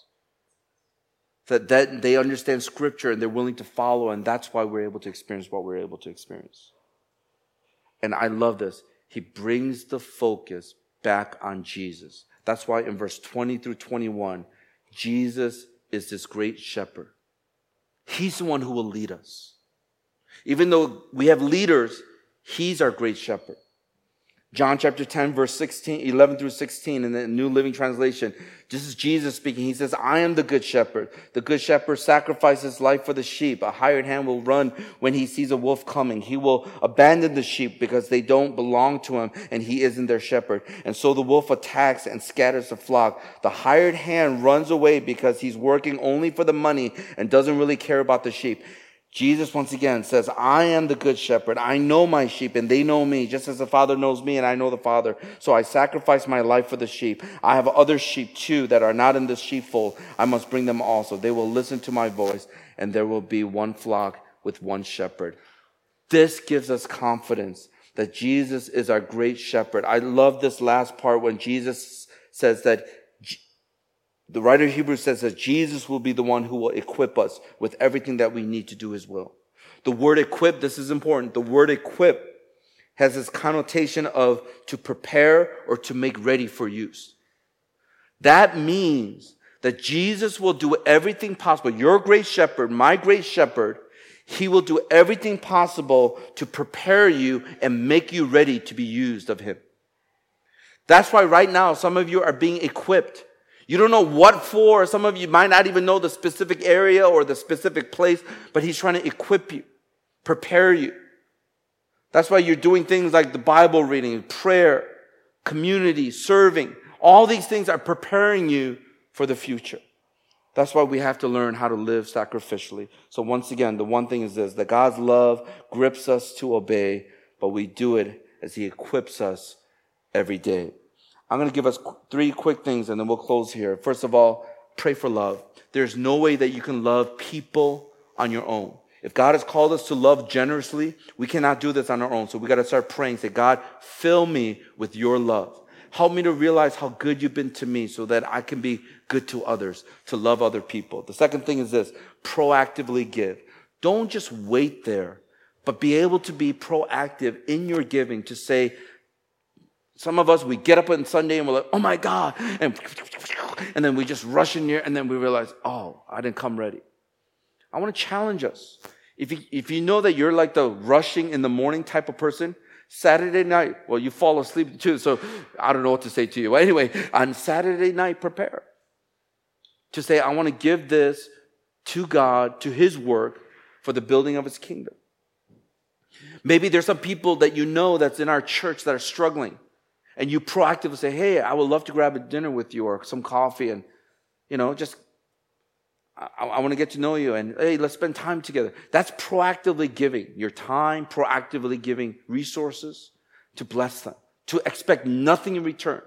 That they understand Scripture and they're willing to follow, and that's why we're able to experience what we're able to experience. And I love this. He brings the focus back on Jesus. That's why in verse 20 through 21, Jesus is this great shepherd. He's the one who will lead us. Even though we have leaders, he's our great shepherd. John chapter 10, verse 11 through 16 in the New Living Translation. This is Jesus speaking. He says, I am the good shepherd. The good shepherd sacrifices his life for the sheep. A hired hand will run when he sees a wolf coming. He will abandon the sheep because they don't belong to him and he isn't their shepherd. And so the wolf attacks and scatters the flock. The hired hand runs away because he's working only for the money and doesn't really care about the sheep. Jesus once again says, I am the good shepherd. I know my sheep and they know me, just as the Father knows me and I know the Father. So I sacrifice my life for the sheep. I have other sheep too that are not in this sheepfold. I must bring them also. They will listen to my voice and there will be one flock with one shepherd. This gives us confidence that Jesus is our great shepherd. I love this last part when Jesus says that the writer of Hebrews says that Jesus will be the one who will equip us with everything that we need to do his will. The word equip, this is important. The word equip has this connotation of to prepare or to make ready for use. That means that Jesus will do everything possible. Your great shepherd, my great shepherd, he will do everything possible to prepare you and make you ready to be used of him. That's why right now some of you are being equipped. You don't know what for. Some of you might not even know the specific area or the specific place, but he's trying to equip you, prepare you. That's why you're doing things like the Bible reading, prayer, community, serving. All these things are preparing you for the future. That's why we have to learn how to live sacrificially. So once again, the one thing is this, that God's love grips us to obey, but we do it as he equips us every day. I'm going to give us 3 quick things and then we'll close here. First of all, pray for love. There's no way that you can love people on your own. If God has called us to love generously, we cannot do this on our own. So we got to start praying. Say, God, fill me with your love. Help me to realize how good you've been to me so that I can be good to others, to love other people. The second thing is this, proactively give. Don't just wait there, but be able to be proactive in your giving to say, some of us, we get up on Sunday and we're like, oh my God. And then we just rush in here and then we realize, oh, I didn't come ready. I want to challenge us. If you know that you're like the rushing in the morning type of person, Saturday night, well, you fall asleep too, so I don't know what to say to you. Anyway, on Saturday night, prepare to say, I want to give this to God, to his work for the building of his kingdom. Maybe there's some people that you know that's in our church that are struggling. And you proactively say, hey, I would love to grab a dinner with you or some coffee and, just, I want to get to know you and, hey, let's spend time together. That's proactively giving your time, proactively giving resources to bless them, to expect nothing in return.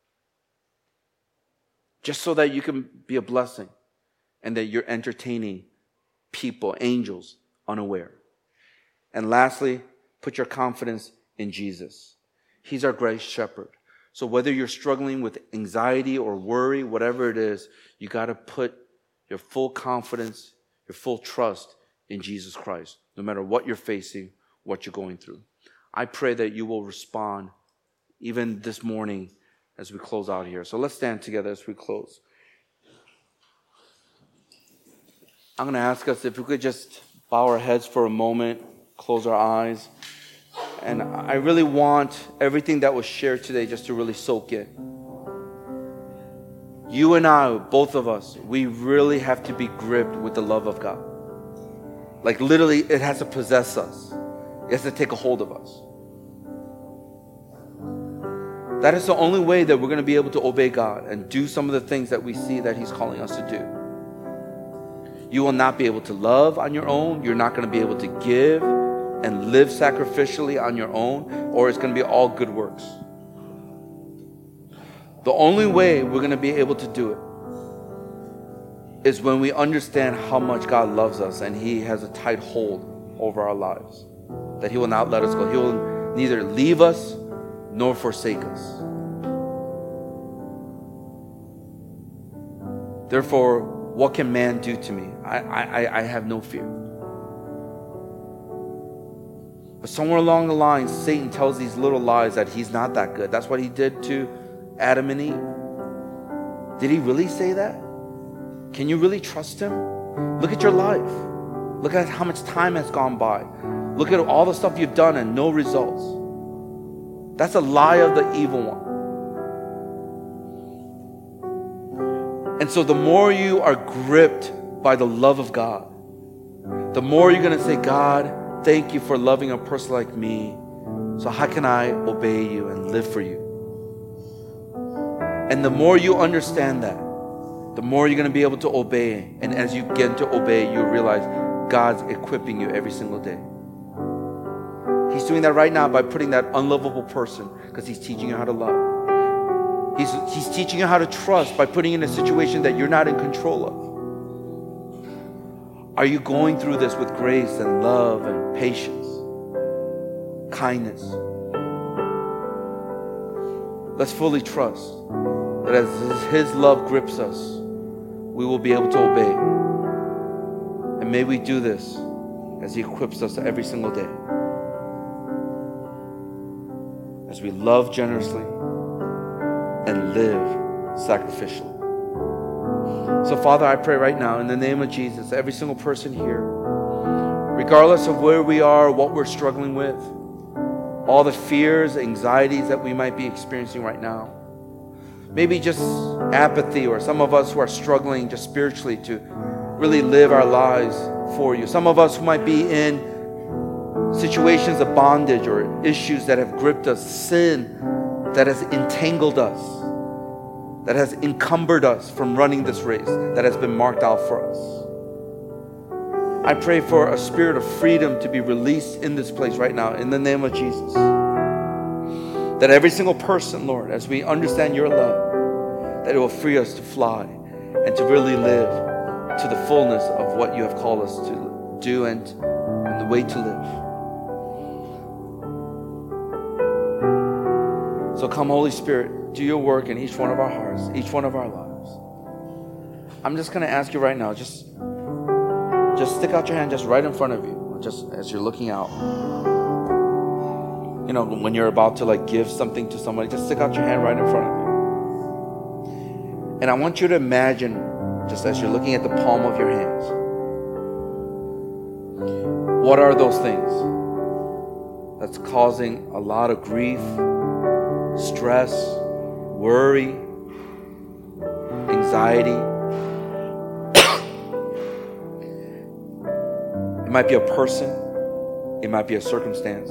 Just so that you can be a blessing and that you're entertaining people, angels, unaware. And lastly, put your confidence in Jesus. He's our great shepherd. So whether you're struggling with anxiety or worry, whatever it is, you got to put your full confidence, your full trust in Jesus Christ, no matter what you're facing, what you're going through. I pray that you will respond, even this morning, as we close out here. So let's stand together as we close. I'm going to ask us if we could just bow our heads for a moment, close our eyes. And I really want everything that was shared today just to really soak in. You and I, both of us, we really have to be gripped with the love of God. Like literally, it has to possess us. It has to take a hold of us. That is the only way that we're going to be able to obey God and do some of the things that we see that He's calling us to do. You will not be able to love on your own. You're not going to be able to give and live sacrificially on your own, or it's going to be all good works. The only way we're going to be able to do it is when we understand how much God loves us and He has a tight hold over our lives. That He will not let us go. He will neither leave us nor forsake us. Therefore, what can man do to me? I have no fear. But somewhere along the line, Satan tells these little lies that he's not that good. That's what he did to Adam and Eve. Did he really say that? Can you really trust him? Look at your life. Look at how much time has gone by. Look at all the stuff you've done and no results. That's a lie of the evil one. And so the more you are gripped by the love of God, the more you're going to say, God, thank you for loving a person like me. So how can I obey you and live for you? And the more you understand that, the more you're going to be able to obey. And as you get to obey, you realize God's equipping you every single day. He's doing that right now by putting that unlovable person, because He's teaching you how to love. He's teaching you how to trust by putting you in a situation that you're not in control of. Are you going through this with grace and love and patience, kindness? Let's fully trust that as His love grips us, we will be able to obey. And may we do this as He equips us every single day. As we love generously and live sacrificially. So Father, I pray right now in the name of Jesus, every single person here, regardless of where we are, what we're struggling with, all the fears, anxieties that we might be experiencing right now, maybe just apathy, or some of us who are struggling just spiritually to really live our lives for you. Some of us who might be in situations of bondage or issues that have gripped us, sin that has entangled us, that has encumbered us from running this race that has been marked out for us. I pray for a spirit of freedom to be released in this place right now in the name of Jesus. That every single person, Lord, as we understand your love, that it will free us to fly and to really live to the fullness of what you have called us to do and the way to live. So come, Holy Spirit, do your work in each one of our hearts, each one of our lives. I'm just going to ask you right now, just stick out your hand just right in front of you, just as you're looking out. You know, when you're about to give something to somebody, just stick out your hand right in front of you. And I want you to imagine, just as you're looking at the palm of your hands, what are those things that's causing a lot of grief, stress, worry, anxiety? It might be a person. It might be a circumstance.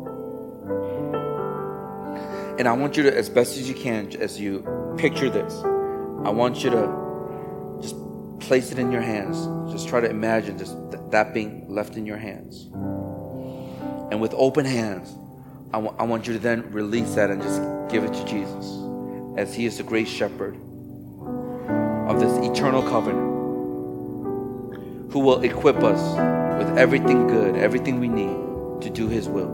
And I want you to, as best as you can, as you picture this, I want you to just place it in your hands. Just try to imagine just that being left in your hands. And with open hands, I want you to then release that and just give it to Jesus, as He is the great shepherd of this eternal covenant, who will equip us with everything good, everything we need to do His will.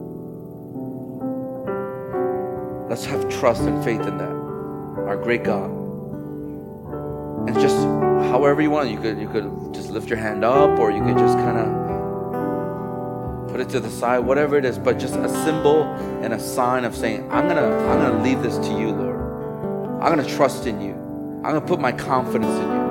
Let's have trust and faith in that, our great God. And just however you want, you could just lift your hand up, or you could just kind of put it to the side, whatever it is, but just a symbol and a sign of saying, I'm gonna leave this to you, Lord. I'm going to trust in you. I'm going to put my confidence in you.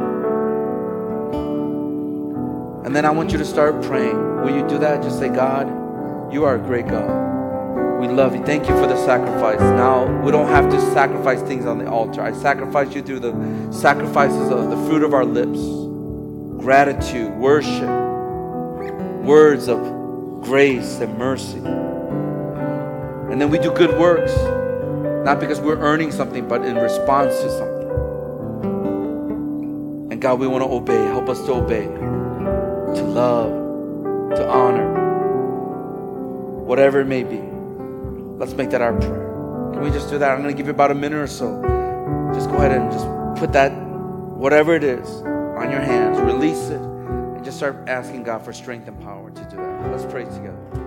And then I want you to start praying. Will you do that? Just say, God, you are a great God. We love you. Thank you for the sacrifice. Now, we don't have to sacrifice things on the altar. I sacrifice you through the sacrifices of the fruit of our lips. Gratitude, worship, words of grace and mercy. And then we do good works. Not because we're earning something, but in response to something. And God, we want to obey. Help us to obey. To love. To honor. Whatever it may be. Let's make that our prayer. Can we just do that? I'm going to give you about a minute or so. Just go ahead and just put that, whatever it is, on your hands. Release it. And just start asking God for strength and power to do that. Let's pray together.